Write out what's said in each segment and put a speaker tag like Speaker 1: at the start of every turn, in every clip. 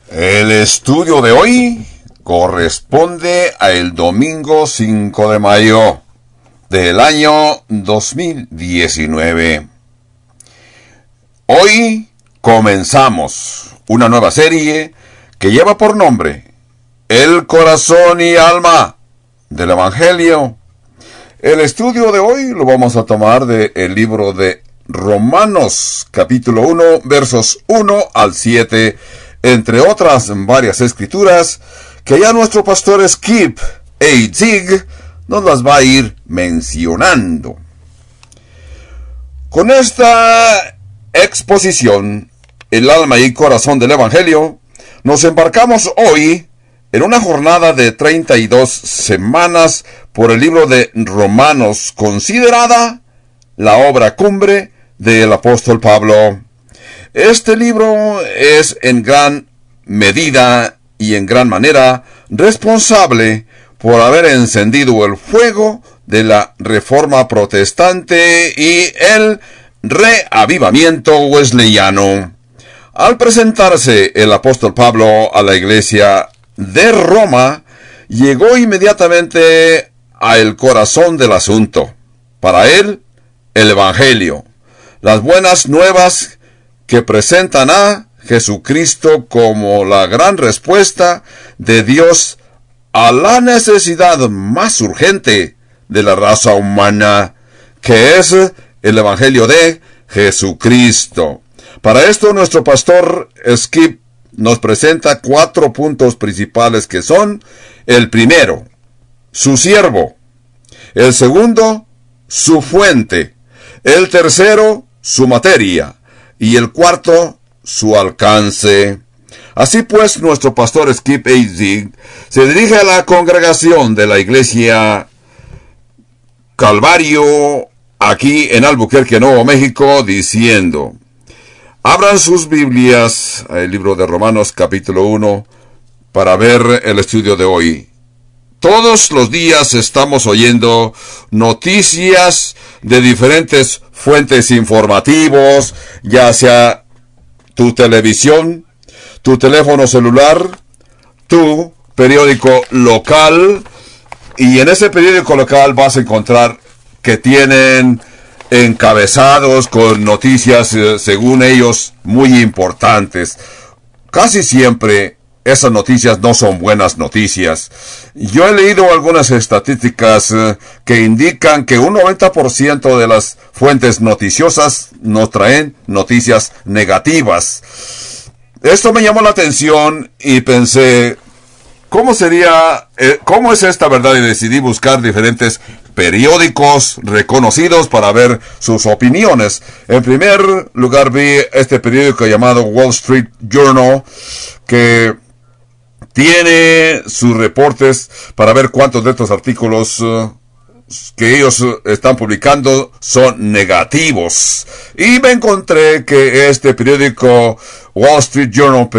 Speaker 1: El estudio de hoy corresponde al domingo 5 de mayo del año 2019. Hoy comenzamos una nueva serie que lleva por nombre El corazón y alma del Evangelio. El estudio de hoy lo vamos a tomar del libro de Romanos, capítulo 1, versos 1 al 7, entre otras varias escrituras que ya nuestro pastor Skip A. Zig nos las va a ir mencionando. Con esta exposición, el alma y corazón del Evangelio, nos embarcamos hoy en una jornada de 32 semanas por el libro de Romanos, considerada la obra cumbre del apóstol Pablo. Este libro es en gran medida y en gran manera responsable por haber encendido el fuego de la Reforma Protestante y el reavivamiento wesleyano. Al presentarse el apóstol Pablo a la iglesia de Roma, llegó inmediatamente al corazón del asunto. Para él, el Evangelio, las buenas nuevas que presentan a Jesucristo como la gran respuesta de Dios a la necesidad más urgente de la raza humana, que es el Evangelio de Jesucristo. Para esto nuestro pastor Skip nos presenta 4 puntos principales, que son: el primero, su siervo; el segundo, su fuente; el tercero, su materia; y el cuarto, su alcance. Así pues, nuestro pastor Skip A. Zig se dirige a la congregación de la iglesia Calvario, aquí en Albuquerque, Nuevo México, diciendo: abran sus Biblias al libro de Romanos, capítulo 1, para ver el estudio de hoy. Todos los días estamos oyendo noticias de diferentes fuentes informativos, ya sea tu televisión, tu teléfono celular, tu periódico local, y en ese periódico local vas a encontrar que tienen encabezados con noticias, según ellos, muy importantes. Casi siempre esas noticias no son buenas noticias. Yo he leído algunas estadísticas que indican que un 90% de las fuentes noticiosas nos traen noticias negativas. Esto me llamó la atención y pensé, ¿cómo es esta verdad? Y decidí buscar diferentes periódicos reconocidos para ver sus opiniones. En primer lugar, vi este periódico llamado Wall Street Journal, que tiene sus reportes para ver cuántos de estos artículos que ellos están publicando son negativos. Y me encontré que este periódico Wall Street Journal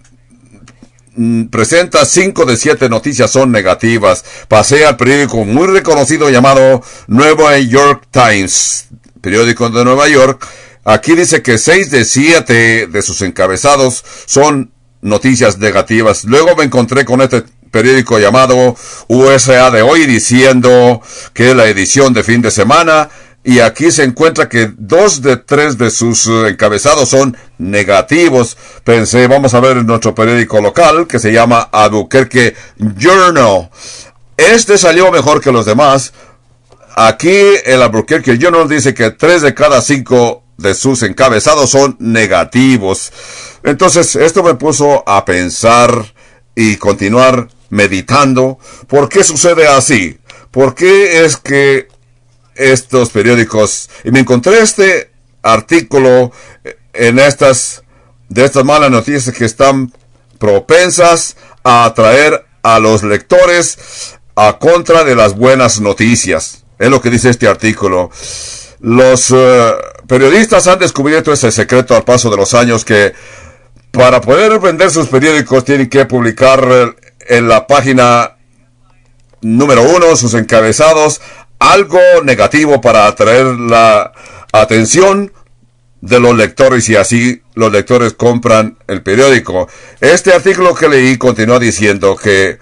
Speaker 1: presenta 5 de 7 noticias son negativas. Pasé al periódico muy reconocido llamado New York Times, periódico de Nueva York. Aquí dice que 6 de 7 de sus encabezados son noticias negativas. Luego me encontré con este periódico llamado USA de hoy, diciendo que es la edición de fin de semana, y aquí se encuentra que 2 de 3 de sus encabezados son negativos. Pensé, vamos a ver nuestro periódico local, que se llama Albuquerque Journal. Este salió mejor que los demás. Aquí el Albuquerque Journal dice que 3 de cada 5 de sus encabezados son negativos. Entonces, esto me puso a pensar y continuar meditando. ¿Por qué sucede así? ¿Por qué es que estos periódicos? Y me encontré este artículo en estas malas noticias que están propensas a atraer a los lectores a contra de las buenas noticias. Es lo que dice este artículo. Los periodistas han descubierto ese secreto al paso de los años, que para poder vender sus periódicos tienen que publicar en la página número 1 sus encabezados algo negativo para atraer la atención de los lectores y así los lectores compran el periódico. Este artículo que leí continúa diciendo que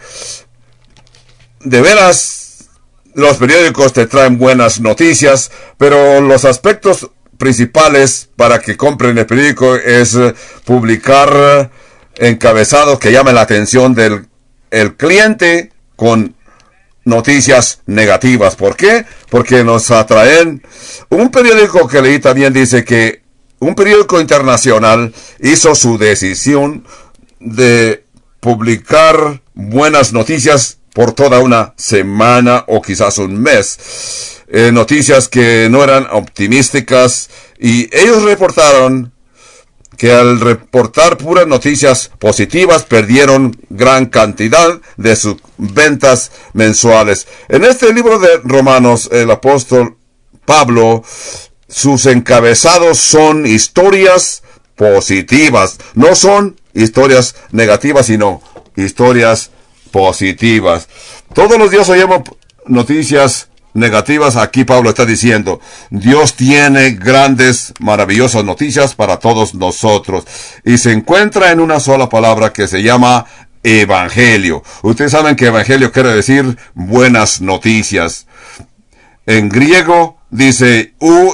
Speaker 1: de veras los periódicos te traen buenas noticias, pero los aspectos principales para que compren el periódico es publicar encabezados que llamen la atención del cliente con noticias negativas. ¿Por qué? Porque nos atraen. Un periódico que leí también dice que un periódico internacional hizo su decisión de publicar buenas noticias por toda una semana o quizás un mes. Noticias que no eran optimísticas, y ellos reportaron que al reportar puras noticias positivas perdieron gran cantidad de sus ventas mensuales. En este libro de Romanos, el apóstol Pablo, sus encabezados son historias positivas. No son historias negativas, sino historias positivas. Todos los días oímos noticias negativas. Aquí Pablo está diciendo, Dios tiene grandes, maravillosas noticias para todos nosotros. Y se encuentra en una sola palabra que se llama evangelio. Ustedes saben que evangelio quiere decir buenas noticias. En griego dice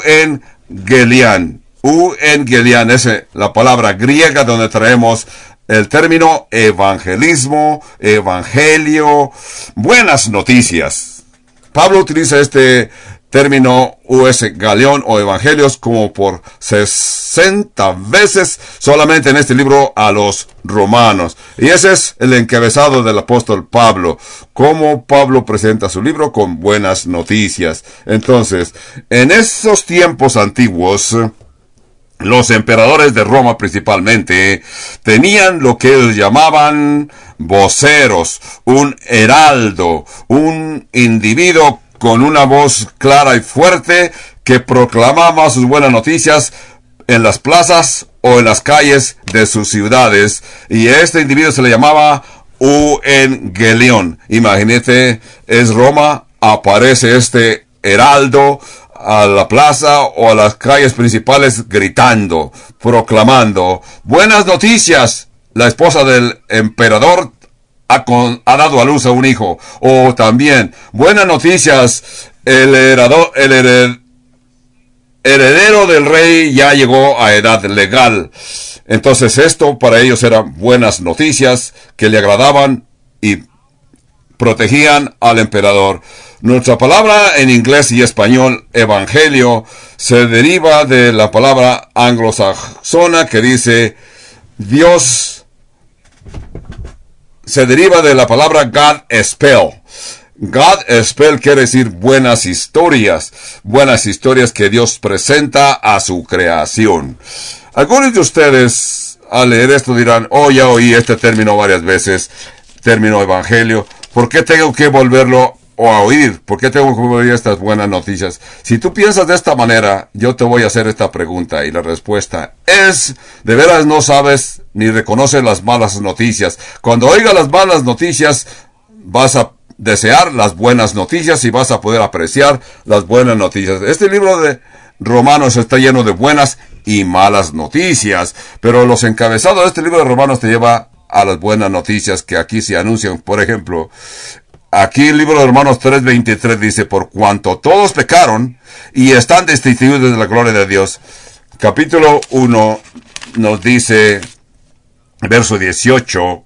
Speaker 1: euangelion. Euangelion es la palabra griega donde traemos el término evangelismo, evangelio, buenas noticias. Pablo utiliza este término euangelion o evangelios como por 60 veces solamente en este libro a los romanos. Y ese es el encabezado del apóstol Pablo. Cómo Pablo presenta su libro con buenas noticias. Entonces, en esos tiempos antiguos, los emperadores de Roma principalmente tenían lo que ellos llamaban voceros, un heraldo, un individuo con una voz clara y fuerte que proclamaba sus buenas noticias en las plazas o en las calles de sus ciudades, y este individuo se le llamaba euangelion. Imagínate, es Roma, aparece este heraldo a la plaza o a las calles principales gritando, proclamando buenas noticias. La esposa del emperador ha dado a luz a un hijo. O también, buenas noticias, el heredero del rey ya llegó a edad legal. Entonces esto para ellos eran buenas noticias que le agradaban y protegían al emperador. Nuestra palabra en inglés y español, evangelio, se deriva de la palabra anglosajona que dice Dios. Se deriva de la palabra Godspell. Godspell quiere decir buenas historias que Dios presenta a su creación. Algunos de ustedes al leer esto dirán, ya oí este término varias veces, término evangelio. ¿Por qué tengo que volverlo a oír? ¿Por qué tengo que oír estas buenas noticias? Si tú piensas de esta manera, yo te voy a hacer esta pregunta, y la respuesta es, ¿de veras no sabes ni reconoces las malas noticias? Cuando oigas las malas noticias, vas a desear las buenas noticias y vas a poder apreciar las buenas noticias. Este libro de Romanos está lleno de buenas y malas noticias, pero los encabezados de este libro de Romanos te lleva a las buenas noticias que aquí se anuncian. Por ejemplo, aquí el libro de Romanos 3:23 dice, por cuanto todos pecaron y están destituidos de la gloria de Dios. Capítulo 1 nos dice, verso 18,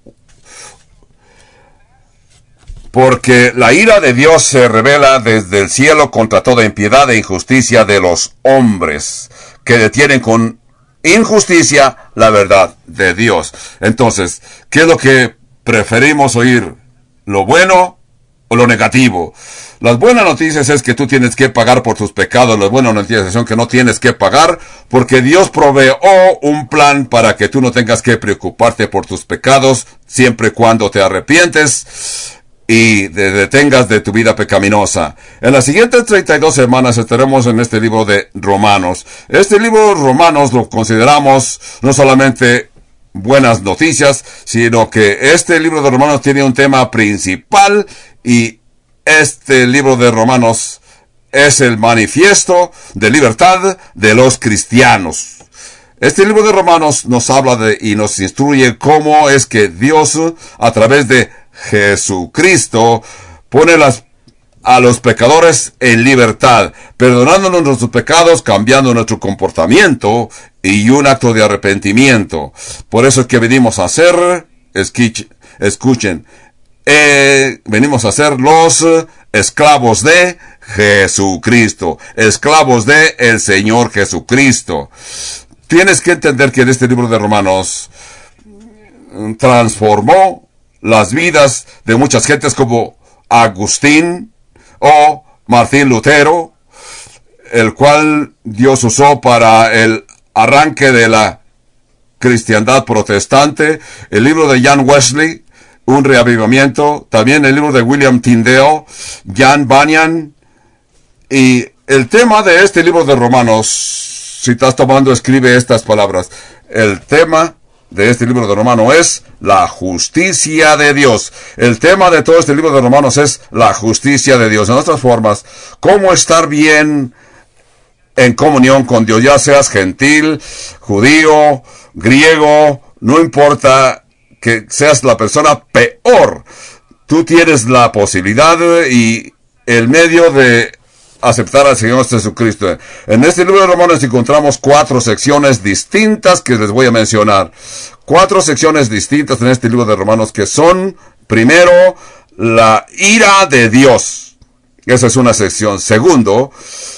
Speaker 1: porque la ira de Dios se revela desde el cielo contra toda impiedad e injusticia de los hombres, que detienen con injusticia la verdad de Dios. Entonces, ¿qué es lo que preferimos oír? ¿Lo bueno o lo negativo? Las buenas noticias es que tú tienes que pagar por tus pecados. Las buenas noticias son que no tienes que pagar, porque Dios proveó un plan para que tú no tengas que preocuparte por tus pecados, siempre y cuando te arrepientes y te detengas de tu vida pecaminosa. En las siguientes 32 semanas estaremos en este libro de Romanos. Este libro de Romanos lo consideramos no solamente buenas noticias, sino que este libro de Romanos tiene un tema principal, y este libro de Romanos es el manifiesto de libertad de los cristianos. Este libro de Romanos nos habla y nos instruye cómo es que Dios, a través de Jesucristo, pone a los pecadores en libertad, perdonándonos nuestros pecados, cambiando nuestro comportamiento y un acto de arrepentimiento. Por eso es que venimos a ser, escuchen, venimos a ser los esclavos de Jesucristo, esclavos de el Señor Jesucristo. Tienes que entender que en este libro de Romanos transformó las vidas de muchas gentes como Agustín o Martín Lutero, el cual Dios usó para el arranque de la cristiandad protestante. El libro de John Wesley, un reavivamiento. También el libro de William Tyndale, John Bunyan. Y el tema de este libro de Romanos, si estás tomando, escribe estas palabras. El tema de este libro de Romanos es la justicia de Dios. El tema de todo este libro de Romanos es la justicia de Dios. En otras formas, cómo estar bien en comunión con Dios, ya seas gentil, judío, griego, no importa que seas la persona peor. Tú tienes la posibilidad y el medio de aceptar al Señor Jesucristo. En este libro de Romanos encontramos 4 secciones distintas que les voy a mencionar. 4 secciones distintas en este libro de Romanos que son, primero, la ira de Dios. Esa es una sección. Segundo,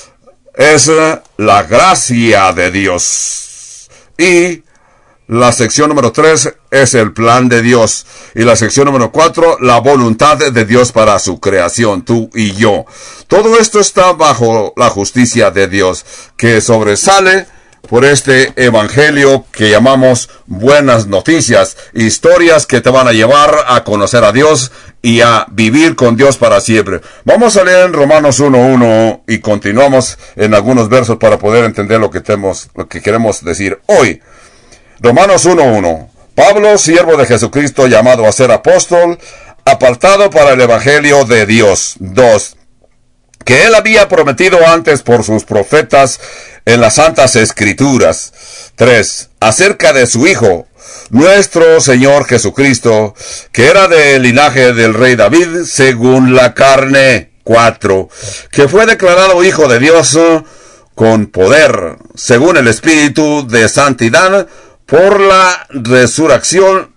Speaker 1: es la gracia de Dios. Y la sección número 3 es el plan de Dios. Y la sección número 4, la voluntad de Dios para su creación, tú y yo. Todo esto está bajo la justicia de Dios, que sobresale por este evangelio que llamamos buenas noticias. Historias que te van a llevar a conocer a Dios y a vivir con Dios para siempre. Vamos a leer en Romanos 1:1 y continuamos en algunos versos para poder entender lo que queremos decir hoy. Romanos 1:1. Pablo, siervo de Jesucristo, llamado a ser apóstol, apartado para el evangelio de Dios. 2. Que él había prometido antes por sus profetas en las santas escrituras. 3. Acerca de su Hijo, nuestro Señor Jesucristo, que era del linaje del rey David, según la carne. 4. Que fue declarado Hijo de Dios con poder, según el Espíritu de santidad, por la resurrección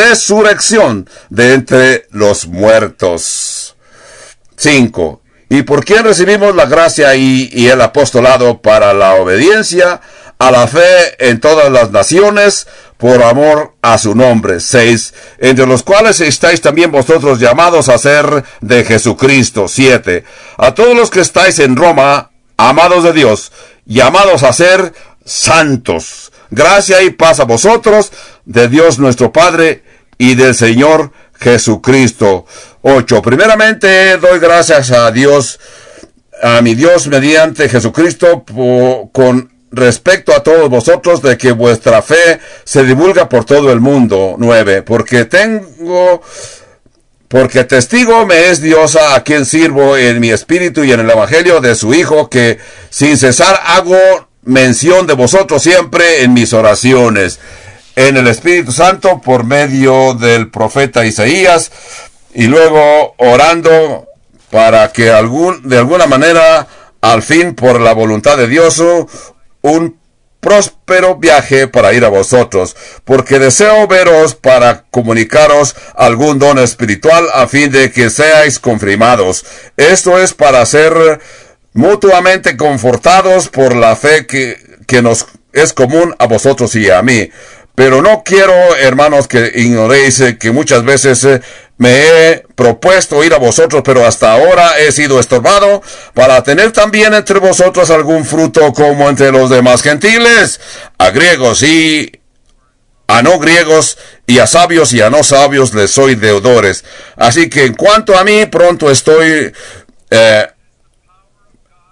Speaker 1: de entre los muertos. 5. Y por quien recibimos la gracia y el apostolado para la obediencia a la fe en todas las naciones, por amor a su nombre. 6. Entre los cuales estáis también vosotros llamados a ser de Jesucristo. 7. A todos los que estáis en Roma, amados de Dios, llamados a ser santos. Gracia y paz a vosotros, de Dios nuestro Padre y del Señor Jesucristo. 8. Primeramente doy gracias a Dios, a mi Dios mediante Jesucristo, con respecto a todos vosotros, de que vuestra fe se divulga por todo el mundo. 9. Porque testigo me es Dios, a quien sirvo en mi espíritu y en el evangelio de su Hijo, que sin cesar hago mención de vosotros siempre en mis oraciones, en el Espíritu Santo por medio del profeta Isaías, y luego orando para que de alguna manera, al fin, por la voluntad de Dios, un próspero viaje para ir a vosotros, porque deseo veros para comunicaros algún don espiritual, a fin de que seáis confirmados. Esto es para ser mutuamente confortados por la fe que nos es común a vosotros y a mí. Pero no quiero, hermanos, que ignoréis que muchas veces me he propuesto ir a vosotros, pero hasta ahora he sido estorbado para tener también entre vosotros algún fruto como entre los demás gentiles, a griegos y a no griegos, y a sabios y a no sabios les soy deudores. Así que en cuanto a mí, pronto estoy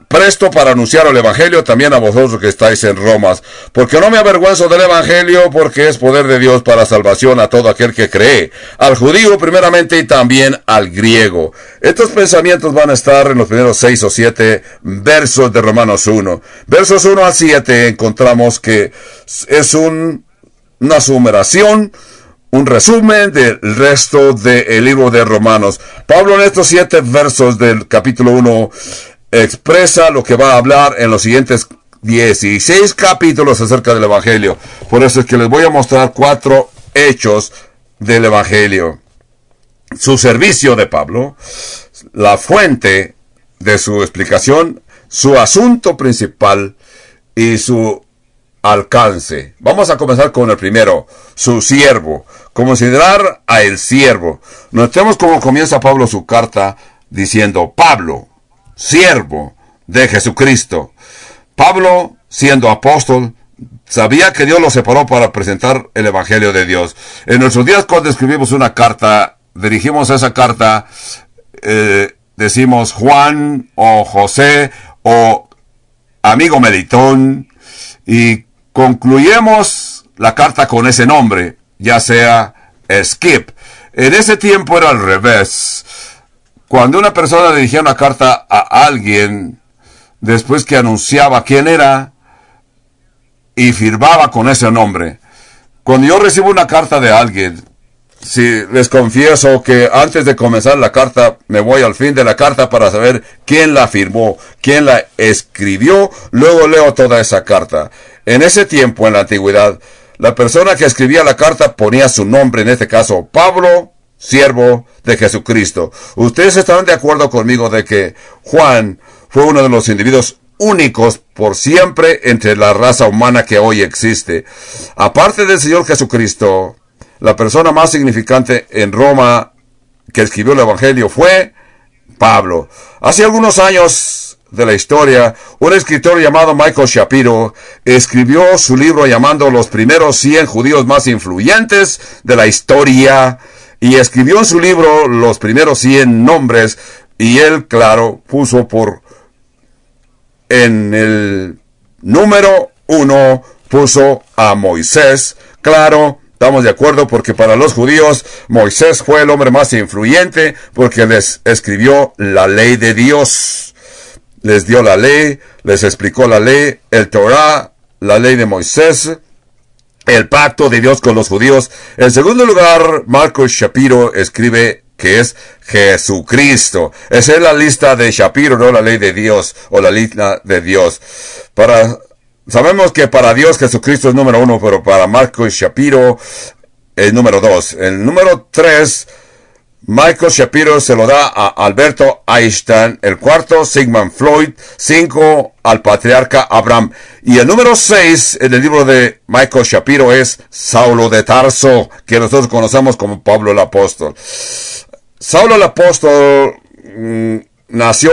Speaker 1: presto para anunciar el Evangelio también a vosotros que estáis en Roma, porque no me avergüenzo del Evangelio, porque es poder de Dios para salvación a todo aquel que cree, al judío primeramente y también al griego. Estos pensamientos van a estar en los primeros 6 o 7 versos de Romanos 1. Versos 1 al 7 encontramos que es una sumeración, un resumen del resto del libro de Romanos. Pablo en estos 7 versos del capítulo 1 expresa lo que va a hablar en los siguientes 16 capítulos acerca del Evangelio. Por eso es que les voy a mostrar 4 hechos del Evangelio. Su servicio de Pablo, la fuente de su explicación, su asunto principal y su alcance. Vamos a comenzar con el primero, su siervo. Considerar a el siervo. Notemos cómo comienza Pablo su carta diciendo: Pablo, siervo de Jesucristo. Pablo, siendo apóstol, sabía que Dios lo separó para presentar el Evangelio de Dios. En nuestros días, cuando escribimos una carta, dirigimos esa carta, decimos Juan o José o amigo Melitón, y concluyemos la carta con ese nombre, ya sea Skip. En ese tiempo era al revés. Cuando una persona dirigía una carta a alguien, después que anunciaba quién era y firmaba con ese nombre. Cuando yo recibo una carta de alguien, si les confieso que antes de comenzar la carta, me voy al fin de la carta para saber quién la firmó, quién la escribió, luego leo toda esa carta. En ese tiempo, en la antigüedad, la persona que escribía la carta ponía su nombre, en este caso, Pablo, siervo de Jesucristo. Ustedes estarán de acuerdo conmigo de que Juan fue uno de los individuos únicos por siempre entre la raza humana que hoy existe. Aparte del Señor Jesucristo, la persona más significante en Roma que escribió el Evangelio fue Pablo. Hace algunos años de la historia, un escritor llamado Michael Shapiro escribió su libro llamando Los primeros 100 judíos más influyentes de la historia, y escribió en su libro los primeros 100 nombres, y él, claro, puso en el número 1, puso a Moisés. Claro, estamos de acuerdo, porque para los judíos Moisés fue el hombre más influyente, porque les escribió la ley de Dios. Les dio la ley, les explicó la ley, el Torah, la ley de Moisés, el pacto de Dios con los judíos. En segundo lugar, Michael Shapiro escribe que es Jesucristo. Esa es la lista de Shapiro, no la ley de Dios o la lista de Dios. Sabemos que para Dios Jesucristo es número 1, pero para Michael Shapiro es número 2. El número 3, Michael Shapiro se lo da a Alberto Einstein. El cuarto, Sigmund Freud. 5, al patriarca Abraham. Y el número 6 en el libro de Michael Shapiro es Saulo de Tarso, que nosotros conocemos como Pablo el Apóstol. Saulo el Apóstol nació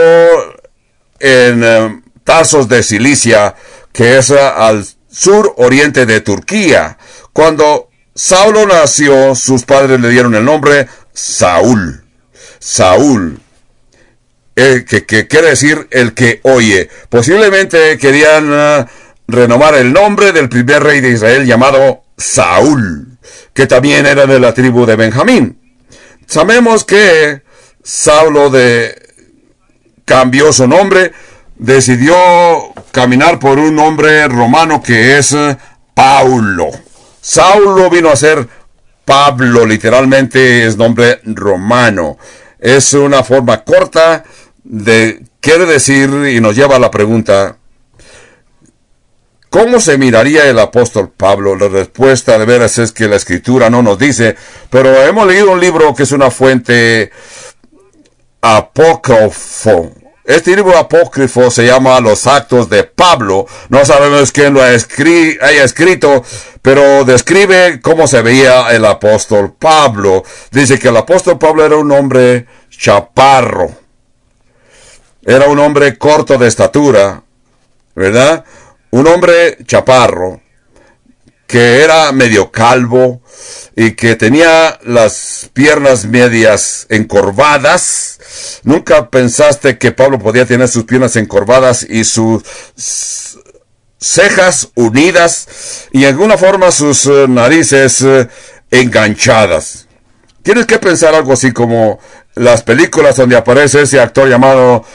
Speaker 1: en Tarsos de Cilicia, que es al sur oriente de Turquía. Cuando Saulo nació, sus padres le dieron el nombre Saúl. Saúl, que quiere decir el que oye. Posiblemente querían renovar el nombre del primer rey de Israel llamado Saúl, que también era de la tribu de Benjamín. Sabemos que Saulo cambió su nombre, decidió caminar por un nombre romano que es Paulo. Saulo vino a ser Pablo, literalmente es nombre romano. Es una forma corta quiere decir, y nos lleva a la pregunta: ¿cómo se miraría el apóstol Pablo? La respuesta de veras es que la escritura no nos dice, pero hemos leído un libro que es una fuente apócrifo. Este libro apócrifo se llama Los Actos de Pablo. No sabemos quién lo haya escrito, pero describe cómo se veía el apóstol Pablo. Dice que el apóstol Pablo era un hombre chaparro. Era un hombre corto de estatura, ¿verdad? Un hombre chaparro, que era medio calvo y que tenía las piernas medias encorvadas, ¿Nunca pensaste que Pablo podía tener sus piernas encorvadas y sus cejas unidas y en alguna forma sus narices enganchadas? Tienes que pensar algo así como las películas donde aparece ese actor llamado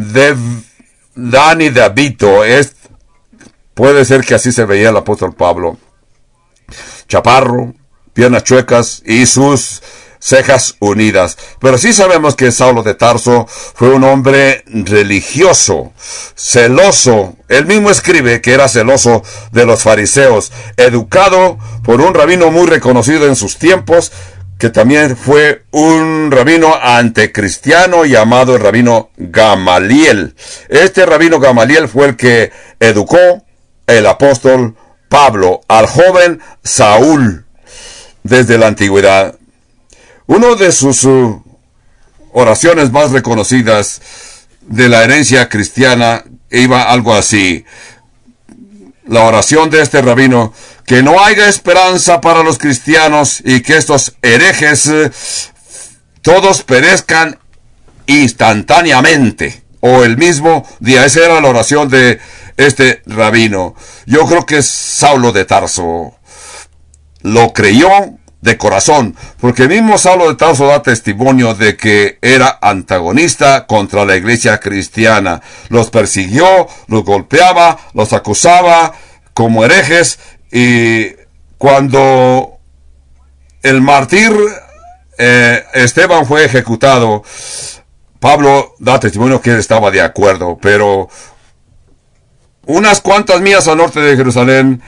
Speaker 1: Danny DeVito. Puede ser que así se veía el apóstol Pablo. Chaparro, piernas chuecas y sus cejas unidas. Pero sí sabemos que Saulo de Tarso fue un hombre religioso, celoso. Él mismo escribe que era celoso de los fariseos, educado por un rabino muy reconocido en sus tiempos, que también fue un rabino antecristiano llamado el rabino Gamaliel. Este rabino Gamaliel fue el que educó el apóstol Pablo al joven Saúl desde la antigüedad. Una de sus oraciones más reconocidas de la herencia cristiana iba algo así. La oración de este rabino: que no haya esperanza para los cristianos y que estos herejes todos perezcan instantáneamente o el mismo día. Esa era la oración de este rabino. Yo creo que Saulo de Tarso lo creyó de corazón, porque el mismo Saulo de Tarso da testimonio de que era antagonista contra la iglesia cristiana. Los persiguió, los golpeaba, los acusaba como herejes, y cuando el mártir Esteban fue ejecutado, Pablo da testimonio que él estaba de acuerdo, pero unas cuantas millas al norte de Jerusalén,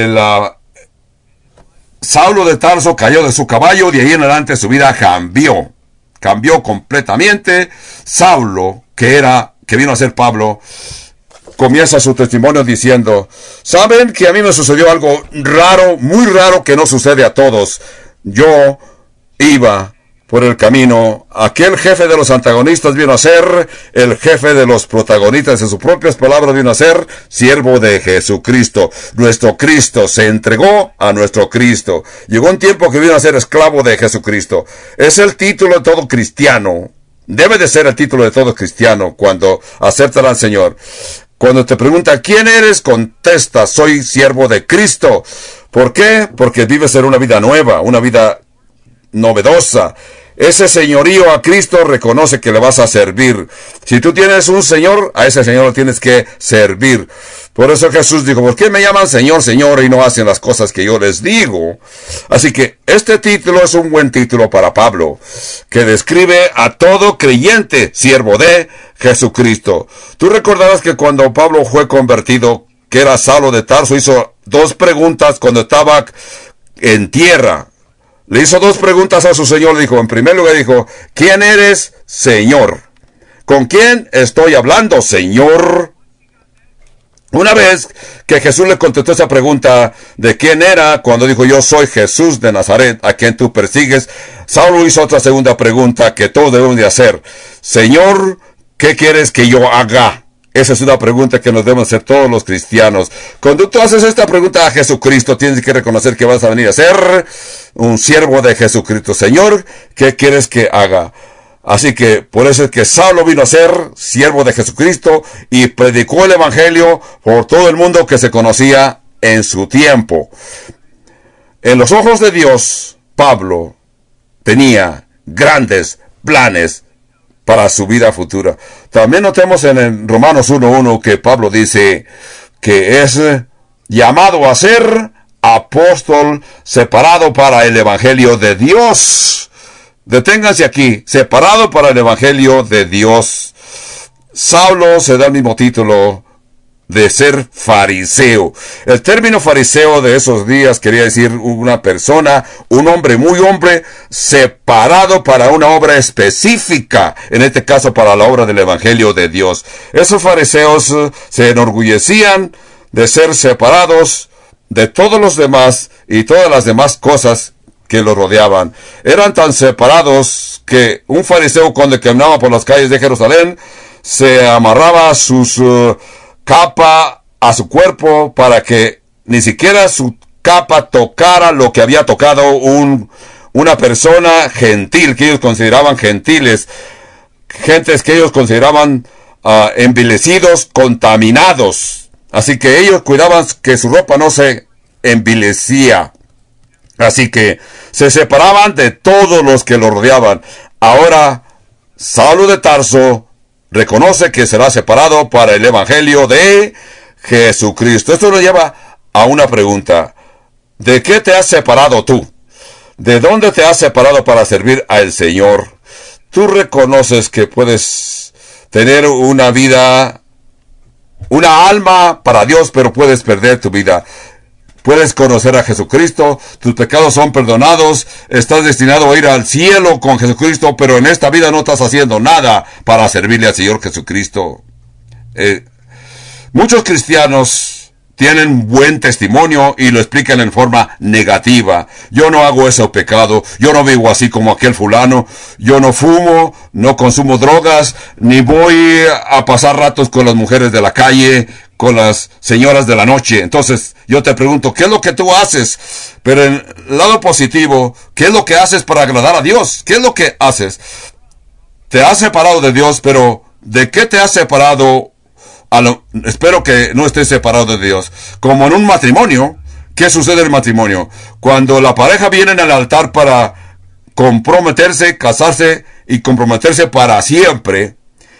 Speaker 1: Saulo de Tarso cayó de su caballo. De ahí en adelante su vida cambió completamente. Saulo, que vino a ser Pablo, comienza su testimonio diciendo: saben que a mí me sucedió algo raro, muy raro, que no sucede a todos. Yo iba por el camino, aquel jefe de los antagonistas vino a ser el jefe de los protagonistas. En sus propias palabras, vino a ser siervo de Jesucristo. Nuestro Cristo se entregó a nuestro Cristo. Llegó un tiempo que vino a ser esclavo de Jesucristo. Es el título de todo cristiano. Debe de ser el título de todo cristiano cuando aceptan al Señor. Cuando te pregunta ¿quién eres?, contesta: soy siervo de Cristo. ¿Por qué? Porque vives en una vida nueva, una vida novedosa. Ese señorío a Cristo reconoce que le vas a servir. Si tú tienes un Señor, a ese Señor lo tienes que servir. Por eso Jesús dijo: ¿por qué me llaman Señor, Señor y no hacen las cosas que yo les digo? Así que este título es un buen título para Pablo, que describe a todo creyente siervo de Jesucristo. Tú recordarás que cuando Pablo fue convertido, que era Saulo de Tarso, hizo dos preguntas cuando estaba en tierra. Le hizo dos preguntas a su Señor. Dijo, en primer lugar dijo: ¿quién eres, Señor? ¿Con quién estoy hablando, Señor? Una vez que Jesús le contestó esa pregunta de quién era, cuando dijo: yo soy Jesús de Nazaret, a quien tú persigues, Saulo hizo otra segunda pregunta que todos debemos de hacer: Señor, ¿qué quieres que yo haga? Esa es una pregunta que nos debemos hacer todos los cristianos. Cuando tú haces esta pregunta a Jesucristo, tienes que reconocer que vas a venir a ser un siervo de Jesucristo. Señor, ¿qué quieres que haga? Así que por eso es que Saulo vino a ser siervo de Jesucristo y predicó el evangelio por todo el mundo que se conocía en su tiempo. En los ojos de Dios, Pablo tenía grandes planes para su vida futura. También notemos en Romanos 1:1 que Pablo dice que es llamado a ser apóstol separado para el evangelio de Dios. Deténganse aquí: separado para el evangelio de Dios. Saulo se da el mismo título de ser fariseo. El término fariseo de esos días quería decir una persona, un hombre, muy hombre, separado para una obra específica, en este caso para la obra del evangelio de Dios. Esos fariseos se enorgullecían de ser separados de todos los demás y todas las demás cosas que los rodeaban. Eran tan separados que un fariseo, cuando caminaba por las calles de Jerusalén, se amarraba sus capa a su cuerpo para que ni siquiera su capa tocara lo que había tocado una persona gentil, que ellos consideraban gentiles. gentes que ellos consideraban envilecidos, contaminados. Así que ellos cuidaban que su ropa no se envilecía. Así que se separaban de todos los que lo rodeaban. Ahora, Saulo de Tarso reconoce que será separado para el evangelio de Jesucristo. Esto nos lleva a una pregunta. ¿De qué te has separado tú? ¿De dónde te has separado para servir al Señor? Tú reconoces que puedes tener una vida, una alma para Dios, pero puedes perder tu vida. Puedes conocer a Jesucristo, tus pecados son perdonados, estás destinado a ir al cielo con Jesucristo, pero en esta vida no estás haciendo nada para servirle al Señor Jesucristo. Muchos cristianos tienen buen testimonio y lo explican en forma negativa. Yo no hago ese pecado, yo no vivo así como aquel fulano, yo no fumo, no consumo drogas, ni voy a pasar ratos con las mujeres de la calle, con las señoras de la noche. Entonces, yo te pregunto, ¿qué es lo que tú haces? Pero en el lado positivo, ¿qué es lo que haces para agradar a Dios? ¿Qué es lo que haces? Te has separado de Dios, pero ¿de qué te has separado? Espero que no estés separado de Dios. Como en un matrimonio, ¿qué sucede en el matrimonio? Cuando la pareja viene al altar para comprometerse, casarse y comprometerse para siempre,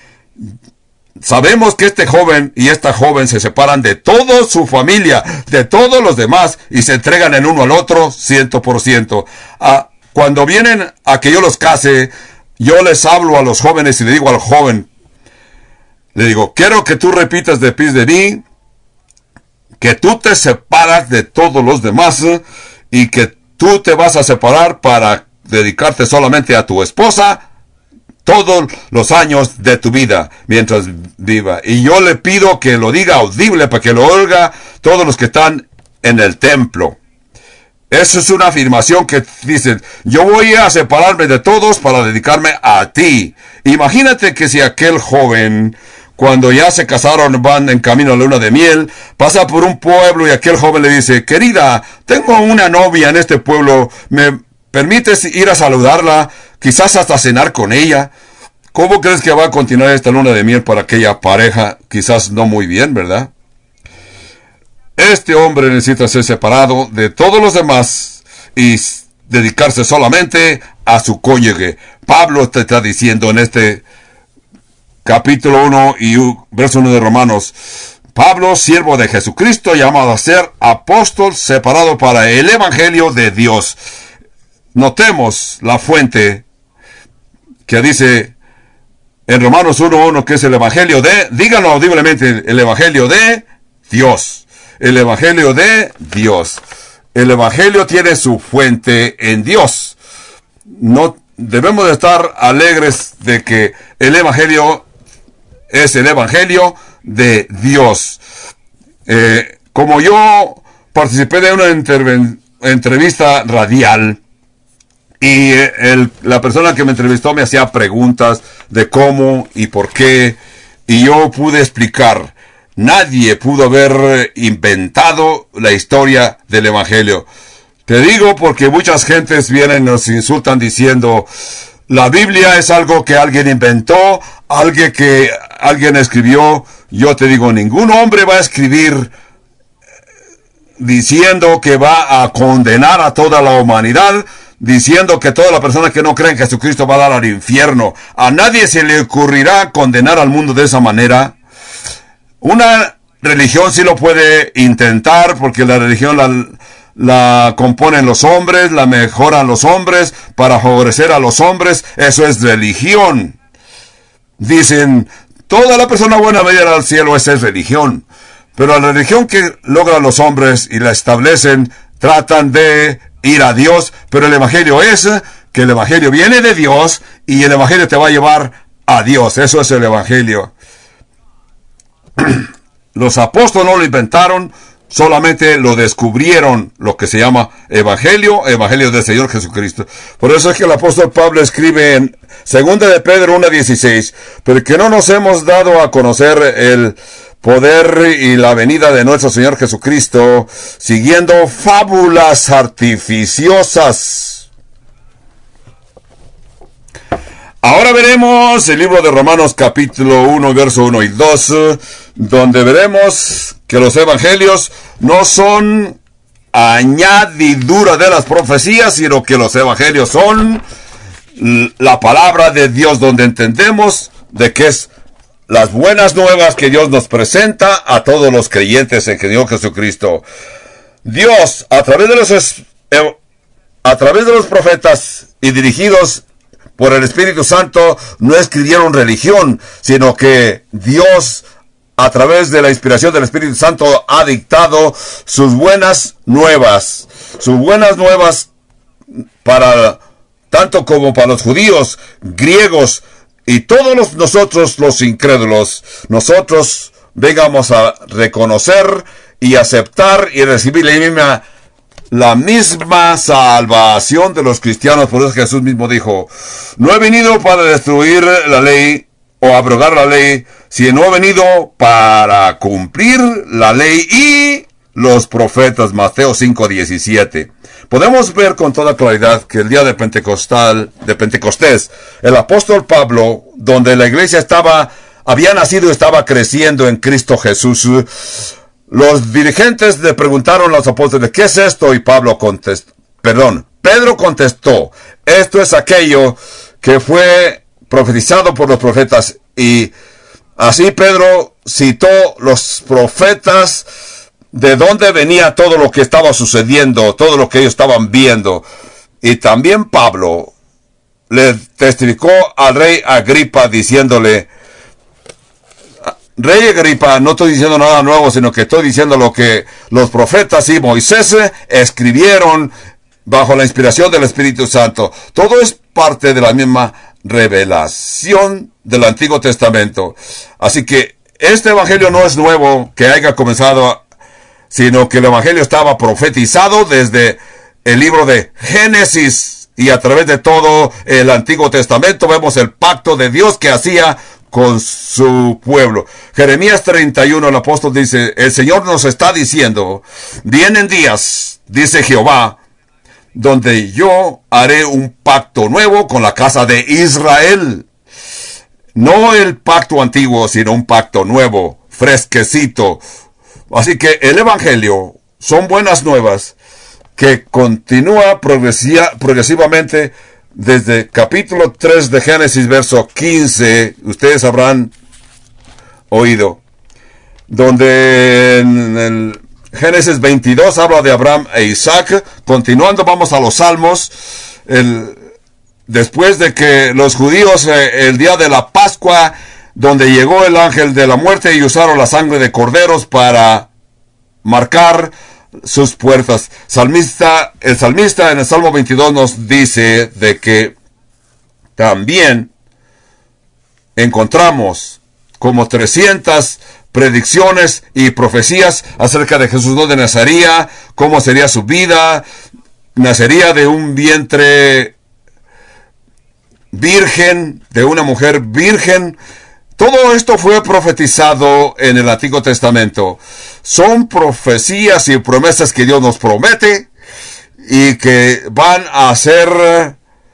Speaker 1: sabemos que este joven y esta joven se separan de toda su familia, de todos los demás, y se entregan el uno al otro 100%. Cuando vienen a que yo los case, yo les hablo a los jóvenes y le digo al joven, le digo, quiero que tú repitas de pis de mí, que tú te separas de todos los demás y que tú te vas a separar para dedicarte solamente a tu esposa todos los años de tu vida mientras viva. Y yo le pido que lo diga audible para que lo oiga todos los que están en el templo. Eso es una afirmación que dicen, yo voy a separarme de todos para dedicarme a ti. Imagínate que si aquel joven, cuando ya se casaron, van en camino a la luna de miel, pasa por un pueblo y aquel joven le dice, querida, tengo una novia en este pueblo, ¿me permites ir a saludarla? Quizás hasta cenar con ella. ¿Cómo crees que va a continuar esta luna de miel para aquella pareja? Quizás no muy bien, ¿verdad? Este hombre necesita ser separado de todos los demás y dedicarse solamente a su cónyuge. Pablo te está diciendo en este capítulo 1 y verso 1 de Romanos, Pablo, siervo de Jesucristo, llamado a ser apóstol, separado para el evangelio de Dios. Notemos la fuente que dice en Romanos 1:1 que es el evangelio de, díganlo audiblemente, el evangelio de Dios. El evangelio de Dios. El evangelio tiene su fuente en Dios. No debemos de estar alegres de que el evangelio es el evangelio de Dios. Como yo participé de una entrevista radial y la persona que me entrevistó me hacía preguntas de cómo y por qué, y yo pude explicar. Nadie pudo haber inventado la historia del evangelio. Te digo porque muchas gentes vienen y nos insultan diciendo, la Biblia es algo que alguien inventó, algo que alguien escribió. Yo te digo, ningún hombre va a escribir diciendo que va a condenar a toda la humanidad, diciendo que toda la persona que no cree en Jesucristo va a dar al infierno. A nadie se le ocurrirá condenar al mundo de esa manera. Una religión sí lo puede intentar, porque la religión la componen los hombres, la mejoran los hombres, para favorecer a los hombres. Eso es religión. Dicen, toda la persona buena va a ir al cielo, esa es religión. Pero la religión que logran los hombres y la establecen, tratan de ir a Dios, pero el evangelio es que el evangelio viene de Dios y el evangelio te va a llevar a Dios. Eso es el evangelio. Los apóstoles no lo inventaron, solamente lo descubrieron, lo que se llama evangelio del Señor Jesucristo. Por eso es que el apóstol Pablo escribe en 2 de Pedro 1:16, pero que no nos hemos dado a conocer el poder y la venida de nuestro Señor Jesucristo, siguiendo fábulas artificiosas. Ahora veremos el libro de Romanos capítulo 1, verso 1 y 2, donde veremos que los evangelios no son añadidura de las profecías, sino que los evangelios son la palabra de Dios, donde entendemos de que es las buenas nuevas que Dios nos presenta a todos los creyentes en Dios Jesucristo. Dios, a través de los profetas y dirigidos por el Espíritu Santo, no escribieron religión, sino que Dios, a través de la inspiración del Espíritu Santo, ha dictado sus buenas nuevas para tanto como para los judíos, griegos y todos nosotros los incrédulos. Nosotros vengamos a reconocer y aceptar y recibir la misma salvación de los cristianos. Por eso Jesús mismo dijo: no he venido para destruir la ley o abrogar la ley, sino he venido para cumplir la ley y los profetas. Mateo 5:17. Podemos ver con toda claridad que el día de Pentecostés, el apóstol Pablo, donde la iglesia había nacido y estaba creciendo en Cristo Jesús, los dirigentes le preguntaron a los apóstoles: ¿qué es esto? Y Pedro contestó: esto es aquello que fue profetizado por los profetas. Y así Pedro citó los profetas, de dónde venía todo lo que estaba sucediendo, todo lo que ellos estaban viendo. Y también Pablo le testificó al rey Agripa diciéndole: Rey Agripa, no estoy diciendo nada nuevo, sino que estoy diciendo lo que los profetas y Moisés escribieron bajo la inspiración del Espíritu Santo. Todo es parte de la misma revelación del Antiguo Testamento. Así que este evangelio no es nuevo que haya comenzado, sino que el evangelio estaba profetizado desde el libro de Génesis, y a través de todo el Antiguo Testamento vemos el pacto de Dios que hacía con su pueblo. Jeremías 31, el apóstol dice: el Señor nos está diciendo, vienen días, dice Jehová, donde yo haré un pacto nuevo con la casa de Israel. No el pacto antiguo, sino un pacto nuevo, fresquecito. Así que el evangelio son buenas nuevas que continúa progresivamente desde capítulo 3 de Génesis, verso 15. Ustedes habrán oído, donde en el Génesis 22 habla de Abraham e Isaac. Continuando, vamos a los Salmos. Después de que los judíos, el día de la Pascua, donde llegó el ángel de la muerte y usaron la sangre de corderos para marcar sus puertas. El salmista en el Salmo 22 nos dice de que también encontramos como 300 predicciones y profecías acerca de Jesús, donde nacería, cómo sería su vida, nacería de un vientre virgen, de una mujer virgen. Todo esto fue profetizado en el Antiguo Testamento. Son profecías y promesas que Dios nos promete y que van a ser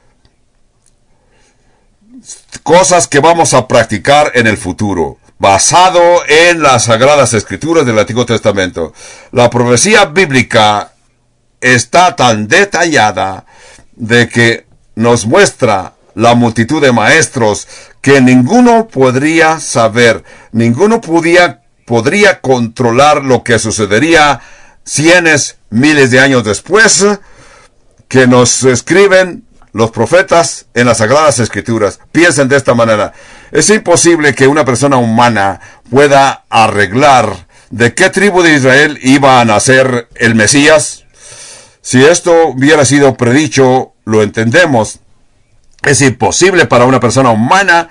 Speaker 1: cosas que vamos a practicar en el futuro, basado en las Sagradas Escrituras del Antiguo Testamento. La profecía bíblica está tan detallada de que nos muestra la multitud de maestros que ninguno podría saber, ninguno podría controlar lo que sucedería miles de años después, que nos escriben los profetas en las Sagradas Escrituras. Piensen de esta manera: es imposible que una persona humana pueda arreglar de qué tribu de Israel iba a nacer el Mesías. Si esto hubiera sido predicho, lo entendemos. Es imposible para una persona humana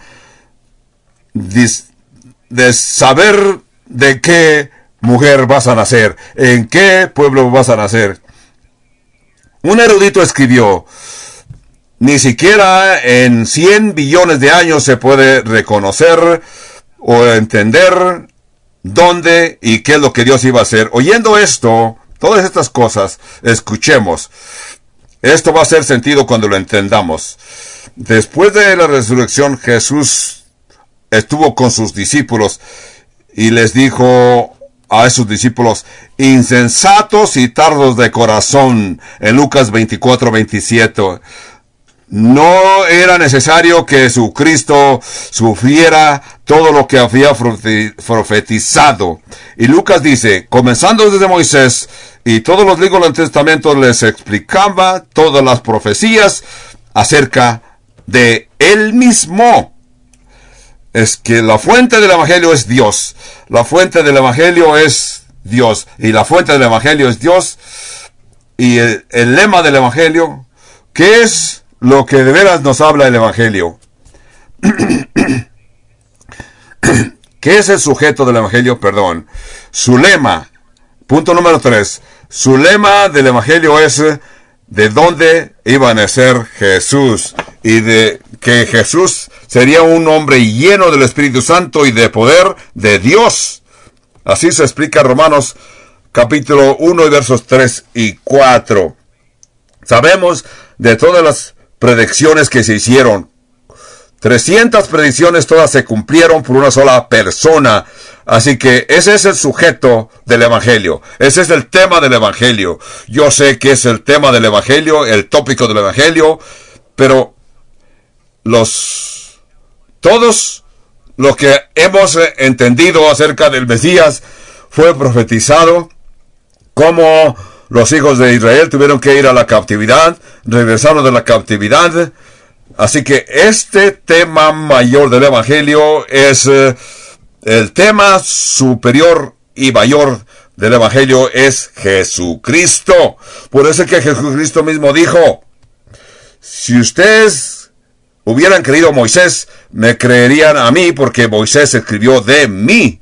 Speaker 1: de saber de qué mujer vas a nacer, en qué pueblo vas a nacer. Un erudito escribió: ni siquiera en 100 billones de años se puede reconocer o entender dónde y qué es lo que Dios iba a hacer. Oyendo esto, todas estas cosas, escuchemos. Esto va a hacer sentido cuando lo entendamos. Después de la resurrección, Jesús estuvo con sus discípulos y les dijo a esos discípulos: insensatos y tardos de corazón, en Lucas 24:27. No era necesario que Jesucristo sufriera todo lo que había profetizado. Y Lucas dice: comenzando desde Moisés y todos los libros del Testamento, les explicaba todas las profecías acerca de él mismo. Es que la fuente del Evangelio es Dios. La fuente del Evangelio es Dios. Y la fuente del Evangelio es Dios. Y el lema del Evangelio, ¿qué es lo que de veras nos habla el Evangelio? ¿Qué es el sujeto del Evangelio? Perdón. Su lema. Punto número 3. Su lema del Evangelio es de dónde iba a nacer Jesús. Y de que Jesús sería un hombre lleno del Espíritu Santo y de poder de Dios. Así se explica Romanos capítulo 1 y versos 3 y 4. Sabemos de todas las predicciones que se hicieron. 300 predicciones, todas se cumplieron por una sola persona. Así que ese es el sujeto del Evangelio. Ese es el tema del Evangelio. Yo sé que es el tema del Evangelio, el tópico del Evangelio, pero todos lo que hemos entendido acerca del Mesías fue profetizado, como los hijos de Israel tuvieron que ir a la cautividad, regresaron de la cautividad. Así que este tema mayor del Evangelio es el tema superior y mayor del Evangelio es Jesucristo. Por eso es que Jesucristo mismo dijo: si ustedes hubieran creído a Moisés, me creerían a mí, porque Moisés escribió de mí.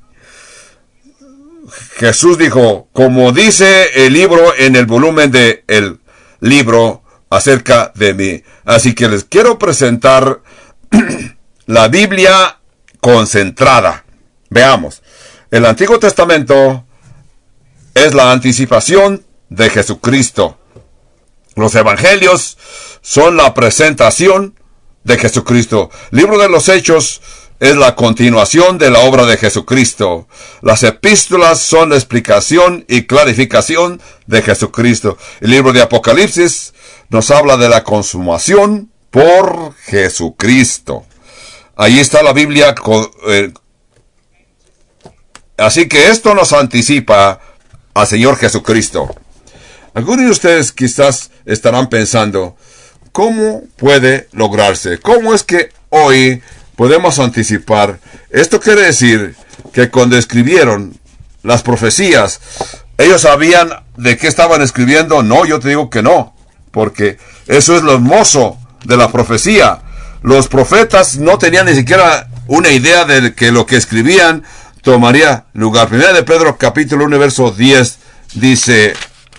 Speaker 1: Jesús dijo, como dice el libro en el volumen de el libro acerca de mí. Así que les quiero presentar la Biblia concentrada. Veamos. El Antiguo Testamento es la anticipación de Jesucristo. Los Evangelios son la presentación de Jesucristo. Libro de los Hechos es la continuación de la obra de Jesucristo. Las epístolas son la explicación y clarificación de Jesucristo. El libro de Apocalipsis nos habla de la consumación por Jesucristo. Ahí está la Biblia. Así que esto nos anticipa al Señor Jesucristo. Algunos de ustedes quizás estarán pensando: ¿cómo puede lograrse? ¿Cómo es que hoy podemos anticipar? Esto quiere decir que cuando escribieron las profecías, ¿ellos sabían de qué estaban escribiendo? No, yo te digo que no, porque eso es lo hermoso de la profecía. Los profetas no tenían ni siquiera una idea de que lo que escribían tomaría lugar. Primera de Pedro capítulo 1 verso 10 dice...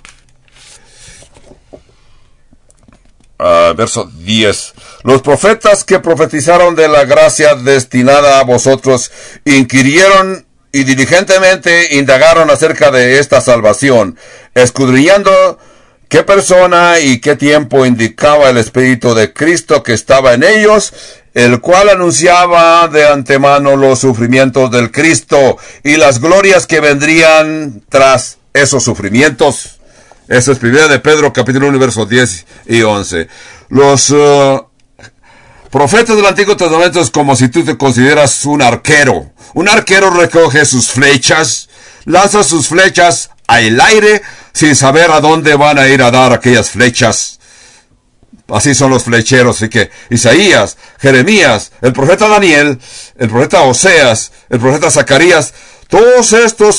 Speaker 1: verso 10. Los profetas que profetizaron de la gracia destinada a vosotros inquirieron y diligentemente indagaron acerca de esta salvación, escudriñando qué persona y qué tiempo indicaba el Espíritu de Cristo que estaba en ellos, el cual anunciaba de antemano los sufrimientos del Cristo y las glorias que vendrían tras esos sufrimientos. Eso es 1 de Pedro, capítulo 1, versos 10 y 11. Los profetas del Antiguo Testamento es como si tú te consideras un arquero. Un arquero recoge sus flechas, lanza sus flechas al aire sin saber a dónde van a ir a dar aquellas flechas. Así son los flecheros. Así que Isaías, Jeremías, el profeta Daniel, el profeta Oseas, el profeta Zacarías, todos estos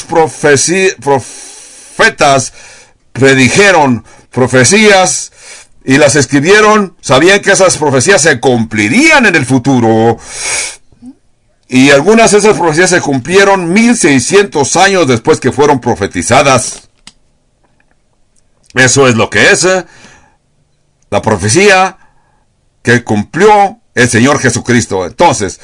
Speaker 1: profetas predijeron profecías y las escribieron, sabían que esas profecías se cumplirían en el futuro, y algunas de esas profecías se cumplieron 1600 años después que fueron profetizadas. Eso es lo que es la profecía que cumplió el Señor Jesucristo. Entonces,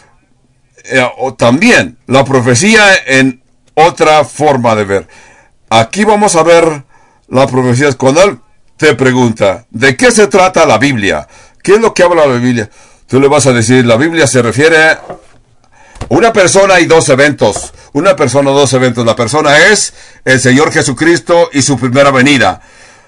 Speaker 1: también la profecía en otra forma de ver. Aquí vamos a ver la profecía. Cuando te pregunta, ¿de qué se trata la Biblia? ¿Qué es lo que habla la Biblia? Tú le vas a decir, la Biblia se refiere a una persona y dos eventos. Una persona, dos eventos. La persona es el Señor Jesucristo y su primera venida.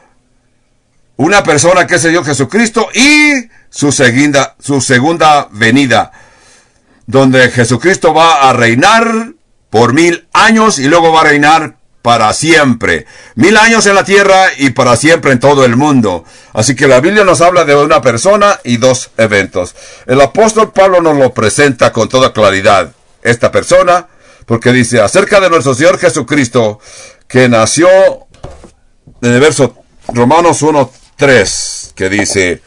Speaker 1: Una persona que es el Señor Jesucristo y su segunda venida, donde Jesucristo va a reinar por 1000 años y luego va a reinar para siempre. 1000 años en la tierra y para siempre en todo el mundo. Así que la Biblia nos habla de una persona y dos eventos. El apóstol Pablo nos lo presenta con toda claridad. Esta persona, porque dice acerca de nuestro Señor Jesucristo, que nació en el verso Romanos 1:3, que dice,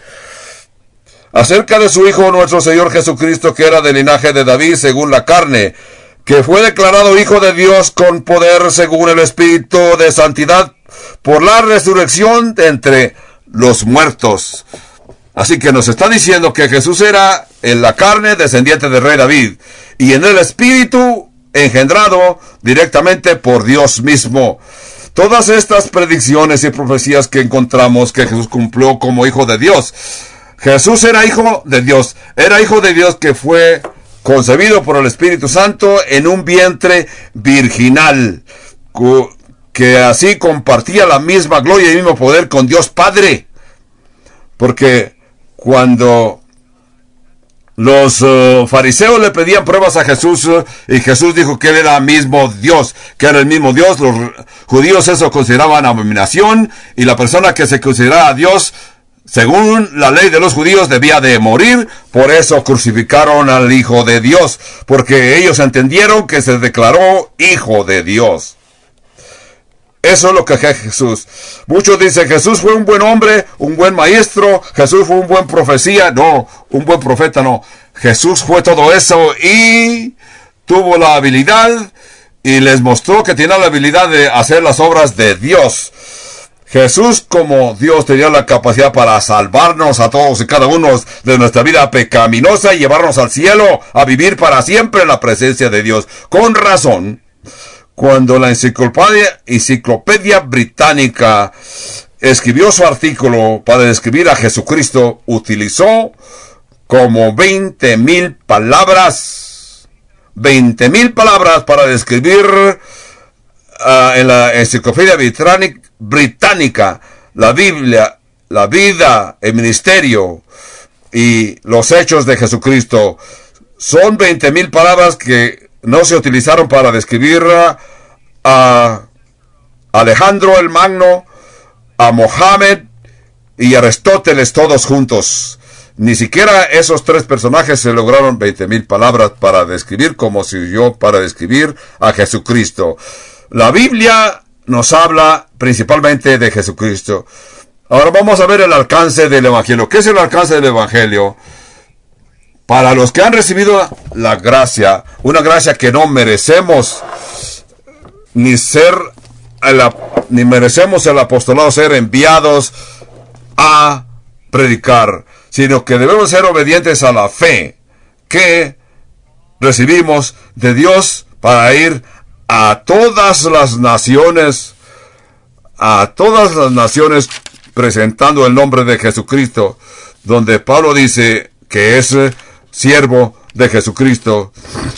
Speaker 1: acerca de su Hijo nuestro Señor Jesucristo, que era del linaje de David según la carne, que fue declarado Hijo de Dios con poder según el Espíritu de santidad, por la resurrección de entre los muertos. Así que nos está diciendo que Jesús era en la carne descendiente del rey David, y en el Espíritu engendrado directamente por Dios mismo. Todas estas predicciones y profecías que encontramos que Jesús cumplió como Hijo de Dios. Jesús era Hijo de Dios que fue concebido por el Espíritu Santo en un vientre virginal, que así compartía la misma gloria y el mismo poder con Dios Padre. Porque cuando los fariseos le pedían pruebas a Jesús, y Jesús dijo que él era mismo Dios, que era el mismo Dios, los judíos eso consideraban abominación, y la persona que se consideraba Dios, según la ley de los judíos, debía de morir. Por eso crucificaron al Hijo de Dios, porque ellos entendieron que se declaró Hijo de Dios. Eso es lo que es Jesús. Muchos dicen, Jesús fue un buen hombre, un buen maestro, Jesús fue un buen profecía. No, un buen profeta no. Jesús fue todo eso y tuvo la habilidad y les mostró que tenía la habilidad de hacer las obras de Dios. Jesús, como Dios, tenía la capacidad para salvarnos a todos y cada uno de nuestra vida pecaminosa y llevarnos al cielo a vivir para siempre en la presencia de Dios. Con razón, cuando la Enciclopedia Británica escribió su artículo para describir a Jesucristo, utilizó como 20,000 palabras. 20,000 palabras para describir en la Enciclopedia Británica la Biblia, la vida, el ministerio y los hechos de Jesucristo. Son 20,000 palabras que no se utilizaron para describir a Alejandro el Magno, a Mohammed y Aristóteles todos juntos. Ni siquiera esos tres personajes se lograron 20,000 palabras para describir como si yo para describir a Jesucristo. La Biblia nos habla principalmente de Jesucristo. Ahora vamos a ver el alcance del Evangelio. ¿Qué es el alcance del Evangelio? Para los que han recibido la gracia, una gracia que no merecemos ni merecemos el apostolado, ser enviados a predicar, sino que debemos ser obedientes a la fe que recibimos de Dios para ir a todas las naciones, presentando el nombre de Jesucristo, donde Pablo dice que es siervo de Jesucristo,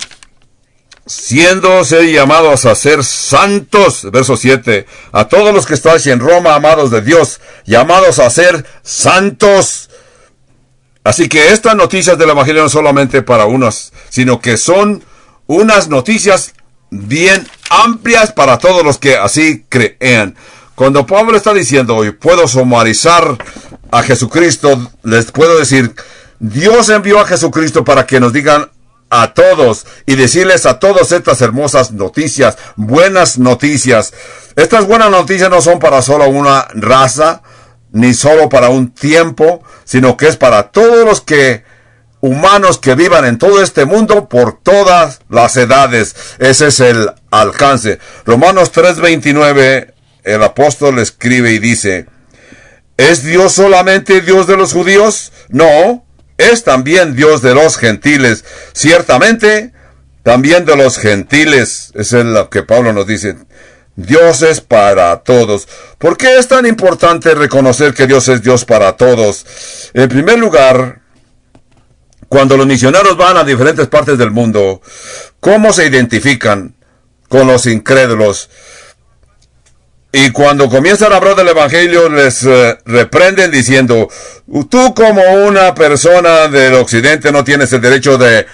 Speaker 1: siéndose llamados a ser santos. Verso 7, a todos los que estáis en Roma, amados de Dios, llamados a ser santos. Así que estas noticias del Evangelio no solamente para unos, sino que son unas noticias bien amplias para todos los que así creen. Cuando Pablo está diciendo, y puedo sumarizar a Jesucristo, les puedo decir, Dios envió a Jesucristo para que nos digan a todos y decirles a todos estas hermosas noticias, buenas noticias. Estas buenas noticias no son para solo una raza, ni solo para un tiempo, sino que es para todos los humanos que vivan en todo este mundo por todas las edades. Ese es el alcance. Romanos 3:29, el apóstol escribe y dice, ¿es Dios solamente Dios de los judíos? No, es también Dios de los gentiles. Ciertamente, también de los gentiles. Es lo que Pablo nos dice. Dios es para todos. ¿Por qué es tan importante reconocer que Dios es Dios para todos? En primer lugar, cuando los misioneros van a diferentes partes del mundo, ¿cómo se identifican con los incrédulos? Y cuando comienzan a hablar del Evangelio, les reprenden diciendo, tú como una persona del occidente no tienes el derecho de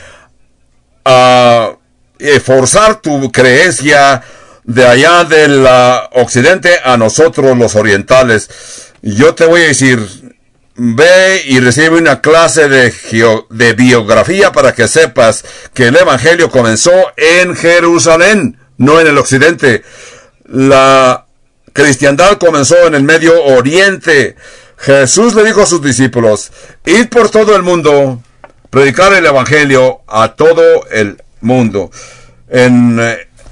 Speaker 1: forzar tu creencia de allá del occidente a nosotros los orientales. Yo te voy a decir, ve y recibe una clase de biografía para que sepas que el Evangelio comenzó en Jerusalén, no en el occidente. La cristiandad comenzó en el Medio Oriente. Jesús le dijo a sus discípulos, id por todo el mundo, predicar el Evangelio a todo el mundo. En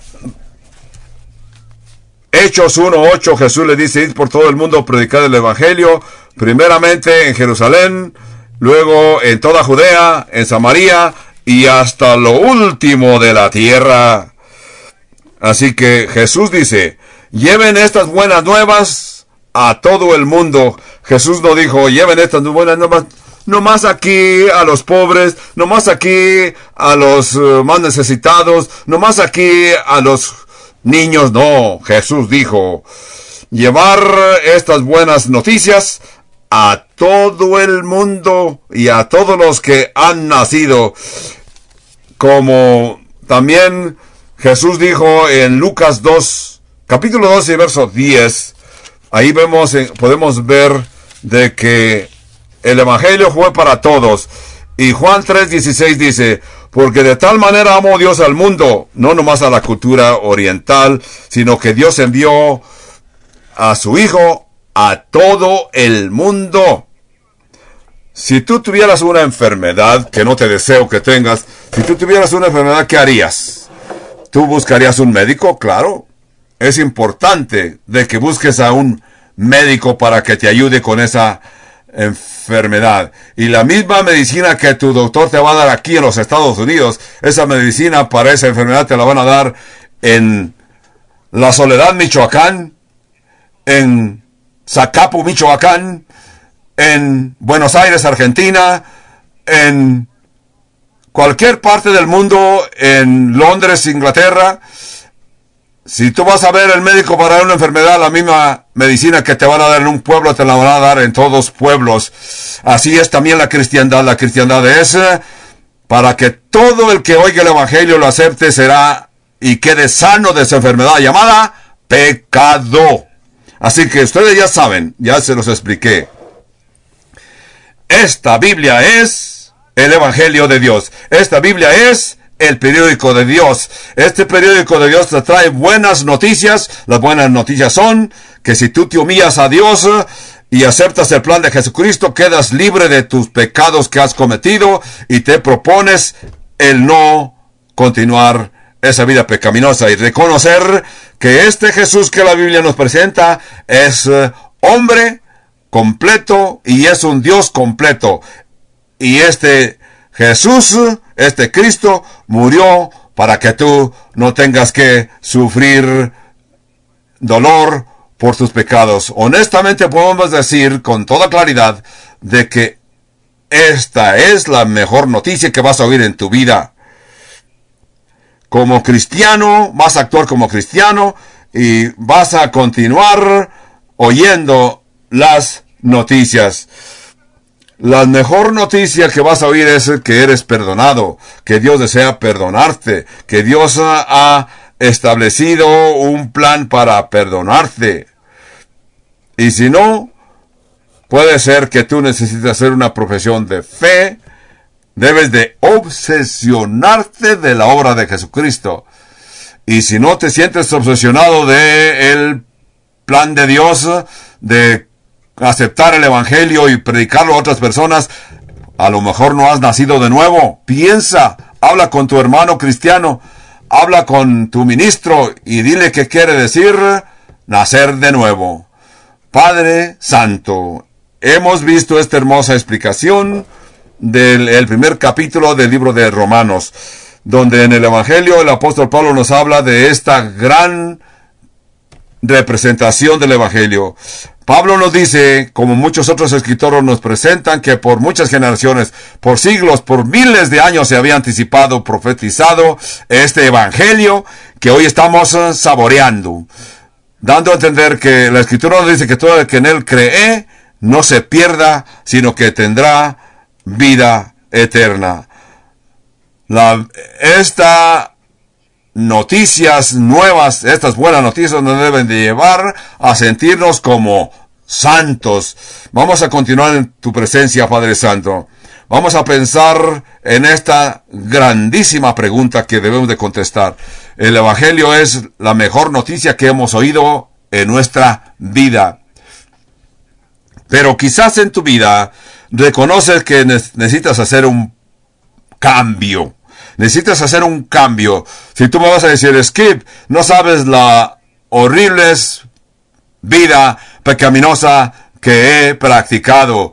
Speaker 1: Hechos 1:8 Jesús le dice, id por todo el mundo, predicar el Evangelio, primeramente en Jerusalén, luego en toda Judea, en Samaria y hasta lo último de la tierra. Así que Jesús dice, lleven estas buenas nuevas a todo el mundo. Jesús no dijo, lleven estas buenas nuevas nomás aquí a los pobres, nomás aquí a los más necesitados, nomás aquí a los niños. No, Jesús dijo, llevar estas buenas noticias a todo el mundo y a todos los que han nacido. Como también Jesús dijo en Lucas 2, capítulo 12, verso 10, ahí podemos ver de que el Evangelio fue para todos. Y Juan 3:16 dice, porque de tal manera amó Dios al mundo, no nomás a la cultura oriental, sino que Dios envió a su Hijo a todo el mundo. Si tú tuvieras una enfermedad, que no te deseo que tengas, si tú tuvieras una enfermedad, ¿qué harías? ¿Tú buscarías un médico? Claro. Es importante de que busques a un médico para que te ayude con esa enfermedad. Y la misma medicina que tu doctor te va a dar aquí en los Estados Unidos, esa medicina para esa enfermedad te la van a dar en La Soledad, Michoacán, en Zacapu, Michoacán, en Buenos Aires, Argentina, en cualquier parte del mundo, en Londres, Inglaterra. Si tú vas a ver el médico para una enfermedad, la misma medicina que te van a dar en un pueblo, te la van a dar en todos pueblos. Así es también la cristiandad. La cristiandad es para que todo el que oiga el Evangelio lo acepte, será y quede sano de esa enfermedad llamada pecado. Así que ustedes ya saben, ya se los expliqué. Esta Biblia es el Evangelio de Dios. Esta Biblia es el periódico de Dios. Este periódico de Dios te trae buenas noticias. Las buenas noticias son que si tú te humillas a Dios y aceptas el plan de Jesucristo, quedas libre de tus pecados que has cometido y te propones el no continuar esa vida pecaminosa y reconocer que este Jesús que la Biblia nos presenta es hombre completo y es un Dios completo. Y este Jesús, este Cristo, murió para que tú no tengas que sufrir dolor por tus pecados. Honestamente podemos decir con toda claridad de que esta es la mejor noticia que vas a oír en tu vida. Como cristiano, vas a actuar como cristiano y vas a continuar oyendo las noticias. La mejor noticia que vas a oír es que eres perdonado, que Dios desea perdonarte, que Dios ha establecido un plan para perdonarte. Y si no, puede ser que tú necesites hacer una profesión de fe. Debes de obsesionarte de la obra de Jesucristo. Y si no te sientes obsesionado del plan de Dios, de aceptar el Evangelio y predicarlo a otras personas, a lo mejor no has nacido de nuevo. Piensa, habla con tu hermano cristiano, habla con tu ministro y dile qué quiere decir nacer de nuevo. Padre Santo, hemos visto esta hermosa explicación del primer capítulo del libro de Romanos, donde en el Evangelio el apóstol Pablo nos habla de esta gran representación del Evangelio. Pablo nos dice, como muchos otros escritores nos presentan, que por muchas generaciones, por siglos, por miles de años se había anticipado, profetizado este Evangelio que hoy estamos saboreando, dando a entender que la Escritura nos dice que todo el que en él cree no se pierda, sino que tendrá vida eterna. Estas noticias nuevas, estas buenas noticias nos deben de llevar a sentirnos como santos. Vamos a continuar en tu presencia, Padre Santo. Vamos a pensar en esta grandísima pregunta que debemos de contestar. El Evangelio es la mejor noticia que hemos oído en nuestra vida. Pero quizás en tu vida reconoces que necesitas hacer un cambio. Necesitas hacer un cambio. Si tú me vas a decir, Skip, no sabes la horrible vida pecaminosa que he practicado.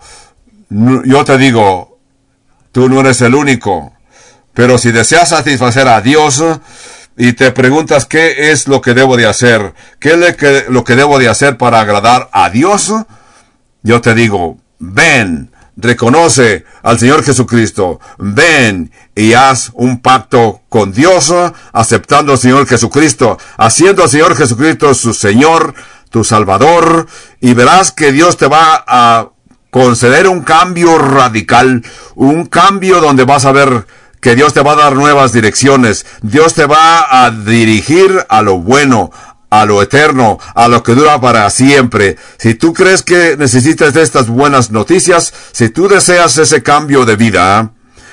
Speaker 1: Yo te digo, tú no eres el único. Pero si deseas satisfacer a Dios y te preguntas qué es lo que debo de hacer, qué es lo que debo de hacer para agradar a Dios, yo te digo, ven. Reconoce al Señor Jesucristo. Ven y haz un pacto con Dios, aceptando al Señor Jesucristo, haciendo al Señor Jesucristo su Señor, tu Salvador, y verás que Dios te va a conceder un cambio radical, un cambio donde vas a ver que Dios te va a dar nuevas direcciones. Dios te va a dirigir a lo bueno, a lo eterno, a lo que dura para siempre. Si tú crees que necesitas de estas buenas noticias, si tú deseas ese cambio de vida,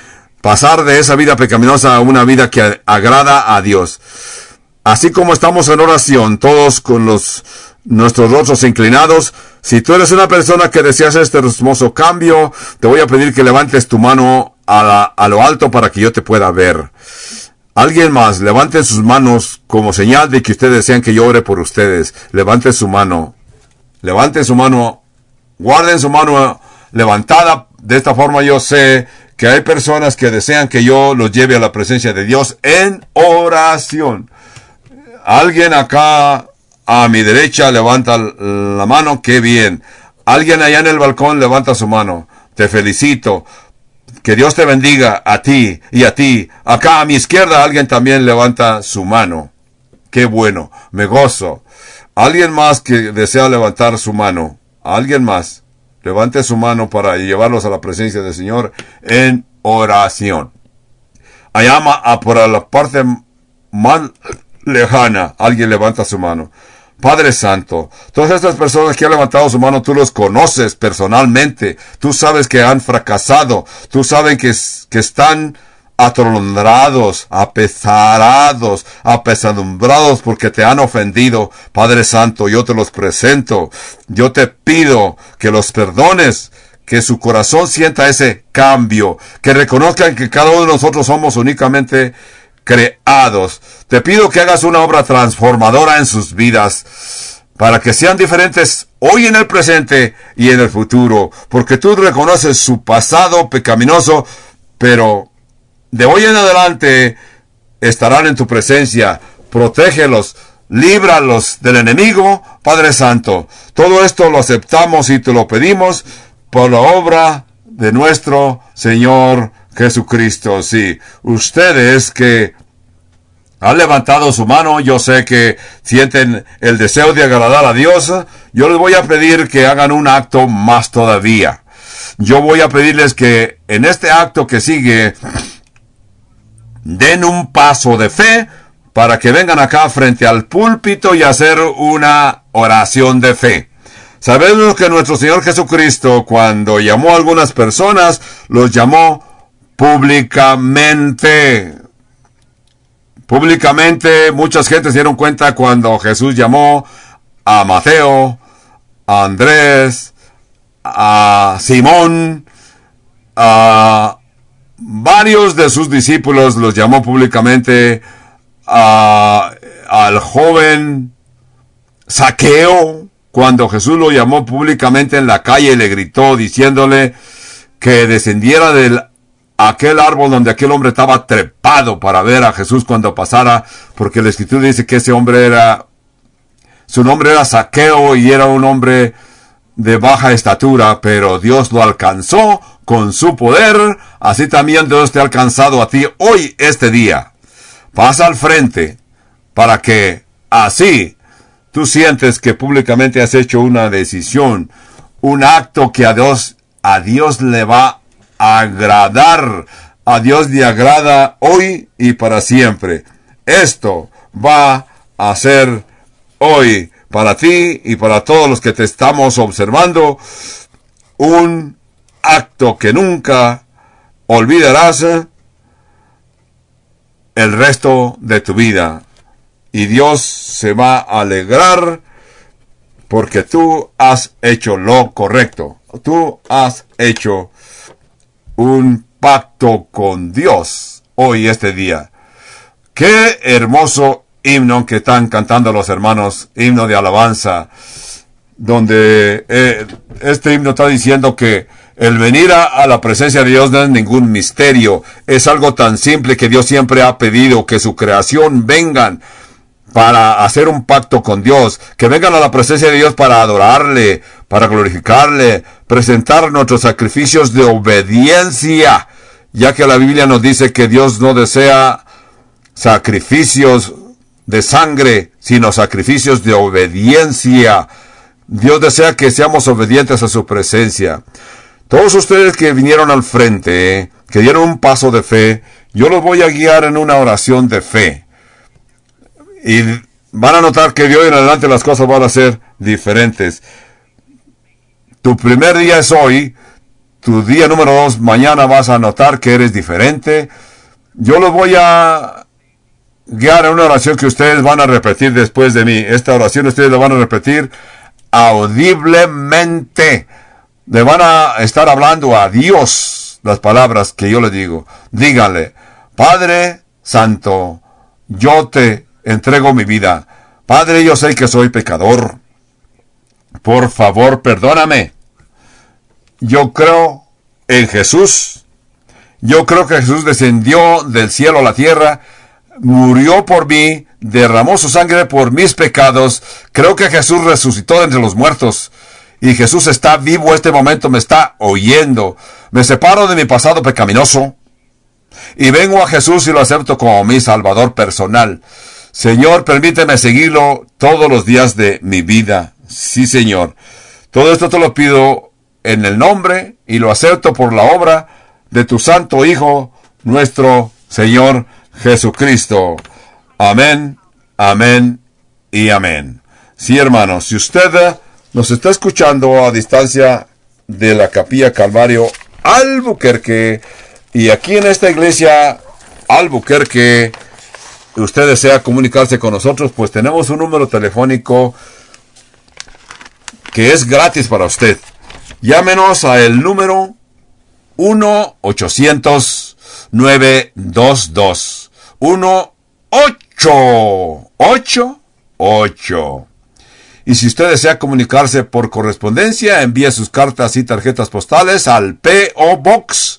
Speaker 1: pasar de esa vida pecaminosa a una vida que agrada a Dios. Así como estamos en oración, todos con nuestros rostros inclinados, si tú eres una persona que deseas este hermoso cambio, te voy a pedir que levantes tu mano a lo alto para que yo te pueda ver. Alguien más, levanten sus manos como señal de que ustedes desean que yo ore por ustedes. Levanten su mano. Levanten su mano. Guarden su mano levantada. De esta forma yo sé que hay personas que desean que yo los lleve a la presencia de Dios en oración. Alguien acá a mi derecha levanta la mano. ¡Qué bien! Alguien allá en el balcón levanta su mano. Te felicito. Que Dios te bendiga a ti y a ti. Acá a mi izquierda alguien también levanta su mano. Qué bueno, me gozo. Alguien más que desea levantar su mano. Alguien más. Levante su mano para llevarlos a la presencia del Señor en oración. Allá por la parte más lejana, alguien levanta su mano. Padre Santo, todas estas personas que han levantado su mano, tú los conoces personalmente. Tú sabes que han fracasado. Tú sabes que están atolondrados, apesarados, apesadumbrados porque te han ofendido. Padre Santo, yo te los presento. Yo te pido que los perdones, que su corazón sienta ese cambio, que reconozcan que cada uno de nosotros somos únicamente creados. Te pido que hagas una obra transformadora en sus vidas para que sean diferentes hoy en el presente y en el futuro, porque tú reconoces su pasado pecaminoso, pero de hoy en adelante estarán en tu presencia. Protégelos, líbralos del enemigo, Padre Santo. Todo esto lo aceptamos y te lo pedimos por la obra de nuestro Señor Jesucristo. Sí, ustedes que han levantado su mano, yo sé que sienten el deseo de agradar a Dios. Yo les voy a pedir que hagan un acto más todavía. Yo voy a pedirles que en este acto que sigue den un paso de fe para que vengan acá frente al púlpito y hacer una oración de fe. Sabemos que nuestro Señor Jesucristo, cuando llamó a algunas personas, los llamó públicamente. Públicamente, muchas gentes se dieron cuenta cuando Jesús llamó a Mateo, a Andrés, a Simón, a varios de sus discípulos los llamó públicamente, al joven Zaqueo, cuando Jesús lo llamó públicamente en la calle, le gritó diciéndole que descendiera de aquel árbol donde aquel hombre estaba trepado para ver a Jesús cuando pasara, porque la Escritura dice que ese hombre era Su nombre era Zaqueo y era un hombre de baja estatura, pero Dios lo alcanzó con su poder. Así también Dios te ha alcanzado a ti hoy, este día. Pasa al frente para que así tú sientes que públicamente has hecho una decisión, un acto que a Dios le va a agradar. A Dios le agrada hoy y para siempre. Esto va a ser hoy para ti y para todos los que te estamos observando un acto que nunca olvidarás el resto de tu vida. Y Dios se va a alegrar porque tú has hecho lo correcto. Tú has hecho un pacto con Dios hoy, este día. Qué hermoso himno que están cantando los hermanos, himno de alabanza, donde este himno está diciendo que el venir a la presencia de Dios no es ningún misterio, es algo tan simple que Dios siempre ha pedido, que su creación vengan para hacer un pacto con Dios, que vengan a la presencia de Dios para adorarle, para glorificarle, presentar nuestros sacrificios de obediencia, ya que la Biblia nos dice que Dios no desea sacrificios de sangre, sino sacrificios de obediencia. Dios desea que seamos obedientes a su presencia. Todos ustedes que vinieron al frente, que dieron un paso de fe, yo los voy a guiar en una oración de fe. Y van a notar que de hoy en adelante las cosas van a ser diferentes. Tu primer día es hoy. Tu día número 2, mañana vas a notar que eres diferente. Yo los voy a guiar en una oración que ustedes van a repetir después de mí. Esta oración ustedes la van a repetir audiblemente. Le van a estar hablando a Dios las palabras que yo les digo. Díganle: Padre Santo, yo te entrego mi vida. Padre, yo sé que soy pecador. Por favor, perdóname. Yo creo en Jesús. Yo creo que Jesús descendió del cielo a la tierra, murió por mí, derramó su sangre por mis pecados. Creo que Jesús resucitó de entre los muertos. Y Jesús está vivo este momento, me está oyendo. Me separo de mi pasado pecaminoso y vengo a Jesús y lo acepto como mi Salvador personal. Señor, permíteme seguirlo todos los días de mi vida. Sí, Señor. Todo esto te lo pido en el nombre y lo acepto por la obra de tu Santo Hijo, nuestro Señor Jesucristo. Amén, amén y amén. Sí, hermanos, si usted nos está escuchando a distancia de la Capilla Calvario Albuquerque, y aquí en esta iglesia Albuquerque usted desea comunicarse con nosotros, pues tenemos un número telefónico que es gratis para usted. Llámenos a el número 1-800-922-1888. Y si usted desea comunicarse por correspondencia, envíe sus cartas y tarjetas postales al P.O. Box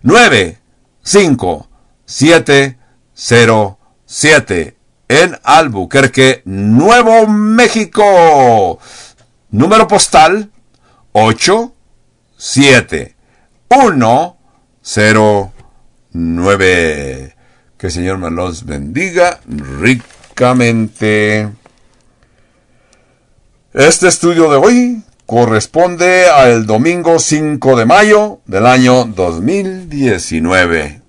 Speaker 1: 95707 en Albuquerque, Nuevo México. Número postal 87109. Que el Señor me los bendiga ricamente. Este estudio de hoy corresponde al domingo 5 de mayo del año 2019.